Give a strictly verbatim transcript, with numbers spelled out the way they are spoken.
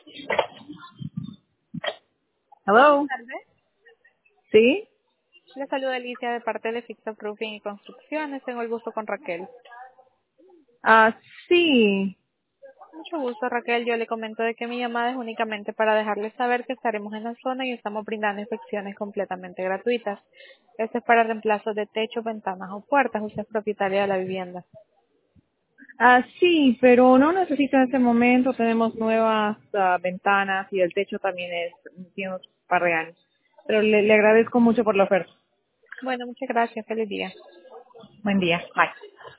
Buenas Hello. tardes. ¿Sí? Le saluda Alicia de parte de Fixa Roofing y Construcciones. Tengo el gusto con Raquel. Ah, sí. Mucho gusto, Raquel. Yo le comento de que mi llamada es únicamente para dejarles saber que estaremos en la zona y estamos brindando inspecciones completamente gratuitas. Este es para reemplazo de techo, ventanas o puertas. Usted es propietaria de la vivienda. Ah, sí, pero no necesito en este momento. Tenemos nuevas ah, ventanas y el techo también es, tiene unos par de años. Pero le, le agradezco mucho por la oferta. Bueno, muchas gracias. Feliz día. Buen día. Bye.